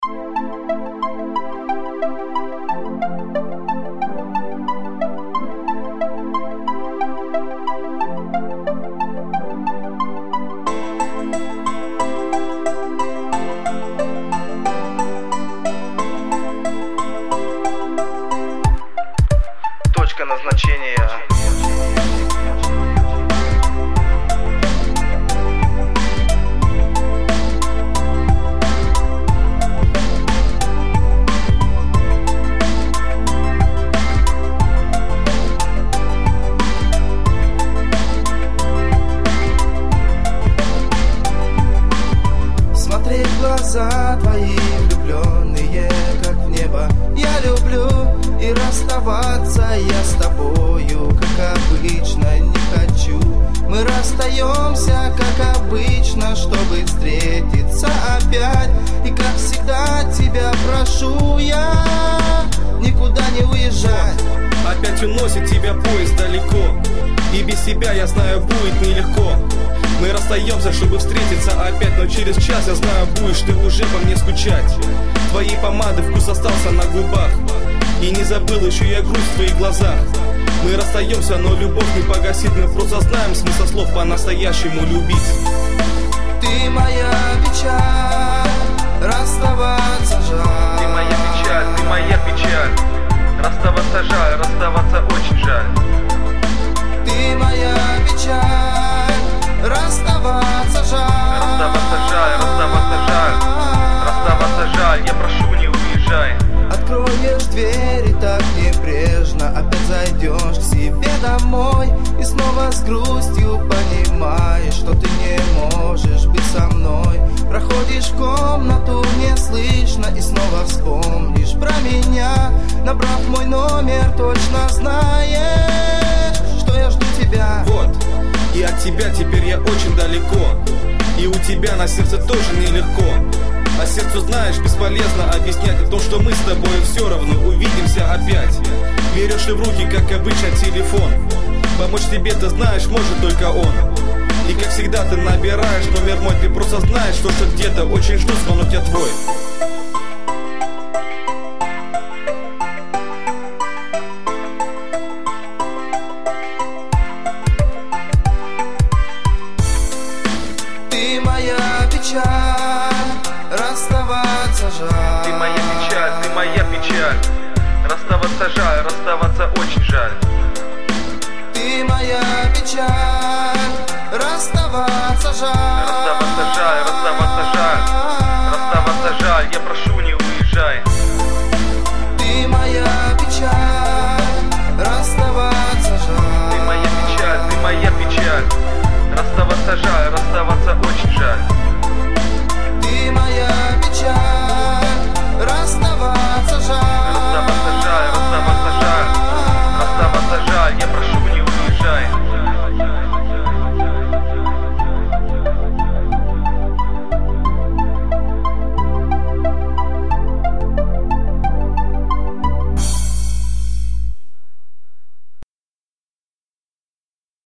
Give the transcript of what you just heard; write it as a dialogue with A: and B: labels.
A: Точка назначения.
B: Смотреть в глаза твои влюбленные, как в небо. Я люблю и расставаться я с тобою, как обычно, не хочу. Мы расстаемся, как обычно, чтобы встретиться опять. И как всегда тебя прошу я никуда не уезжать.
C: Опять уносит тебя поезд далеко, и без тебя, я знаю, будет нелегко. Мы расстаемся, чтобы встретиться опять, но через час, я знаю, будешь ты уже по мне скучать. Твоей помады вкус остался на губах, и не забыл еще я грусть в твоих глазах. Мы расстаемся, но любовь не погасит. Мы просто знаем смысл слов по-настоящему любить.
B: Ты моя печаль, расставаться жаль.
A: Ты моя печаль, ты моя печаль. Расставаться жаль, расставаться очень жаль.
B: Ты моя печаль, расставаться жаль.
A: Расставаться жаль, расставаться жаль. Расставаться жаль, я прошу, не уезжай.
B: Откроешь дверь и так небрежно опять зайдешь к себе домой. И снова с грустью понимаешь, что ты не можешь быть со мной. Проходишь в комнату неслышно и снова вспомнишь про меня. Набрав мой номер, точно знаешь, что я жду тебя.
C: Вот, и от тебя теперь я очень далеко, и у тебя на сердце тоже нелегко. А сердцу, знаешь, бесполезно объяснять о том, что мы с тобой все равно увидимся опять. Берешь и в руки, как обычно, телефон. Помочь тебе, ты знаешь, может только он. И как всегда ты набираешь номер мой. Ты просто знаешь, что где-то очень жду звонок я твой.
B: Ты моя печаль, расставаться жаль.
A: Ты моя печаль, ты моя печаль. Расставаться жаль, расставаться очень жаль.
B: Ты моя печаль, расставаться жаль.
A: Расставаться жаль, расставаться жаль. Расставаться жаль, я прошу,